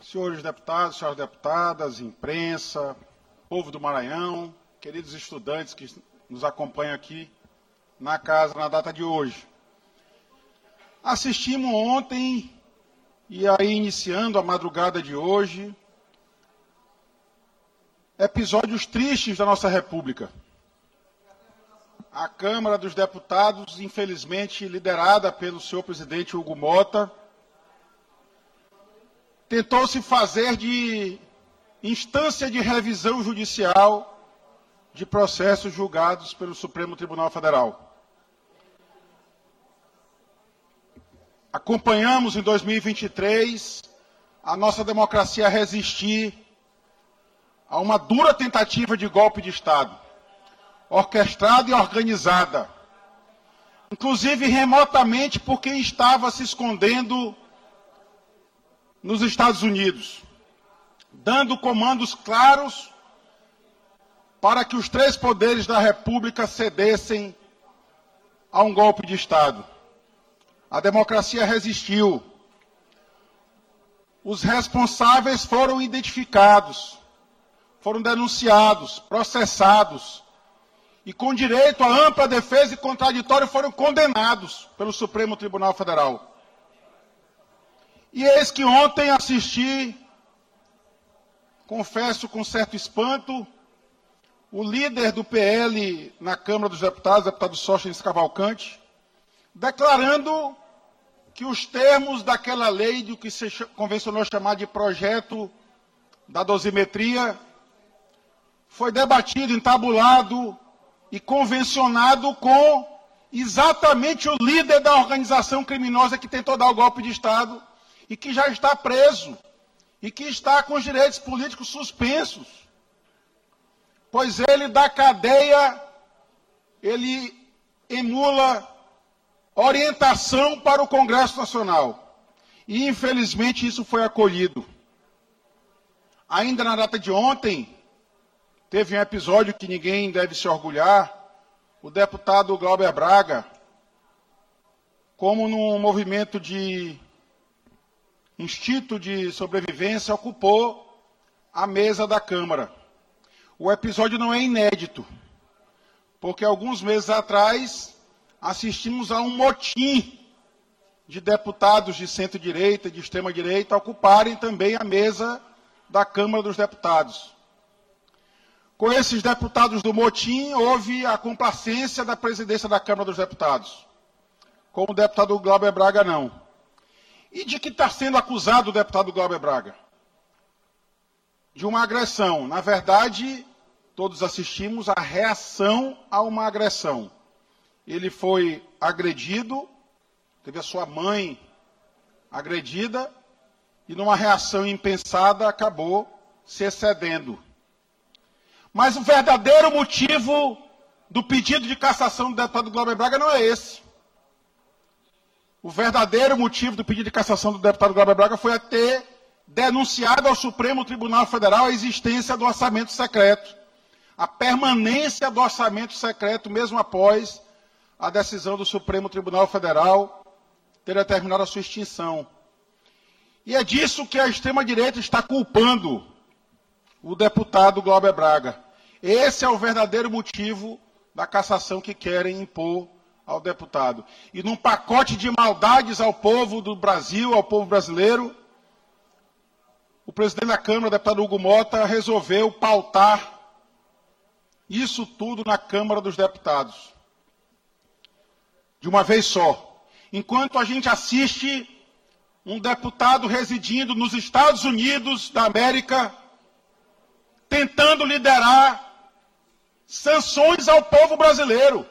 Senhores deputados, senhoras deputadas, imprensa, povo do Maranhão, queridos estudantes que nos acompanham aqui na casa na data de hoje. Assistimos ontem, e aí iniciando a madrugada de hoje, episódios tristes da nossa República. A Câmara dos Deputados, infelizmente liderada pelo senhor presidente Hugo Motta, tentou se fazer de instância de revisão judicial de processos julgados pelo Supremo Tribunal Federal. Acompanhamos em 2023 a nossa democracia resistir a uma dura tentativa de golpe de Estado, orquestrada e organizada, inclusive remotamente por quem estava se escondendo nos Estados Unidos, dando comandos claros para que os três poderes da República cedessem a um golpe de Estado. A democracia resistiu. Os responsáveis foram identificados, foram denunciados, processados e, com direito à ampla defesa e contraditório, foram condenados pelo Supremo Tribunal Federal. E eis que ontem assisti, confesso com certo espanto, o líder do PL na Câmara dos Deputados, o deputado Sóstenes Cavalcante, declarando que os termos daquela lei, do que se convencionou chamar de projeto da dosimetria, foi debatido, entabulado e convencionado com exatamente o líder da organização criminosa que tentou dar o golpe de Estado e que já está preso e que está com os direitos políticos suspensos, pois ele da cadeia, ele emula orientação para o Congresso Nacional. E, infelizmente, isso foi acolhido. Ainda na data de ontem, teve um episódio que ninguém deve se orgulhar, o deputado Glauber Braga, como num movimento de instinto de sobrevivência, ocupou a mesa da Câmara. O episódio não é inédito, porque alguns meses atrás assistimos a um motim de deputados de centro-direita e de extrema-direita ocuparem também a mesa da Câmara dos Deputados. Com esses deputados do motim, houve a complacência da presidência da Câmara dos Deputados. Com o deputado Glauber Braga, não. E de que está sendo acusado o deputado Glauber Braga? De uma agressão. Na verdade, todos assistimos à reação a uma agressão. Ele foi agredido, teve a sua mãe agredida, e numa reação impensada acabou se excedendo. Mas o verdadeiro motivo do pedido de cassação do deputado Glauber Braga não é esse. O verdadeiro motivo do pedido de cassação do deputado Glauber Braga foi a ter denunciado ao Supremo Tribunal Federal a existência do orçamento secreto, a permanência do orçamento secreto, mesmo após a decisão do Supremo Tribunal Federal ter determinado a sua extinção. E é disso que a extrema-direita está culpando o deputado Glauber Braga. Esse é o verdadeiro motivo da cassação que querem impor ao deputado. E num pacote de maldades ao povo do Brasil, ao povo brasileiro, o presidente da Câmara, o deputado Hugo Motta, resolveu pautar isso tudo na Câmara dos Deputados. De uma vez só. Enquanto a gente assiste um deputado residindo nos Estados Unidos da América, tentando liderar sanções ao povo brasileiro.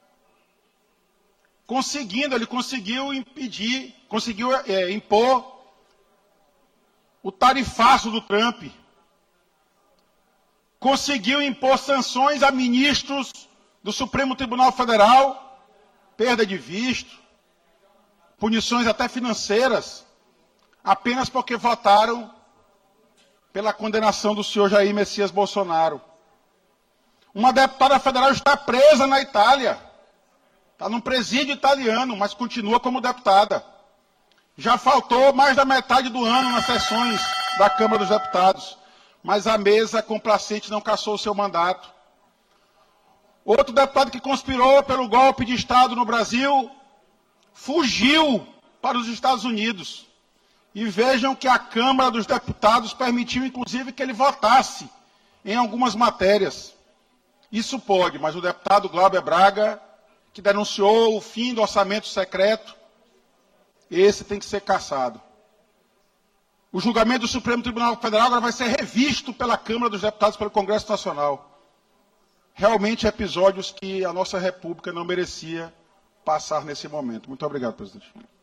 Ele conseguiu impedir, impor o tarifaço do Trump. Conseguiu impor sanções a ministros do Supremo Tribunal Federal, perda de visto, punições até financeiras, apenas porque votaram pela condenação do senhor Jair Messias Bolsonaro. Uma deputada federal está presa na Itália. Está num presídio italiano, mas continua como deputada. Já faltou mais da metade do ano nas sessões da Câmara dos Deputados, mas a mesa complacente não cassou o seu mandato. Outro deputado que conspirou pelo golpe de Estado no Brasil fugiu para os Estados Unidos. E vejam que a Câmara dos Deputados permitiu, inclusive, que ele votasse em algumas matérias. Isso pode, mas o deputado Glauber Braga, que denunciou o fim do orçamento secreto, esse tem que ser cassado. O julgamento do Supremo Tribunal Federal agora vai ser revisto pela Câmara dos Deputados, pelo Congresso Nacional. Realmente episódios que a nossa República não merecia passar nesse momento. Muito obrigado, presidente.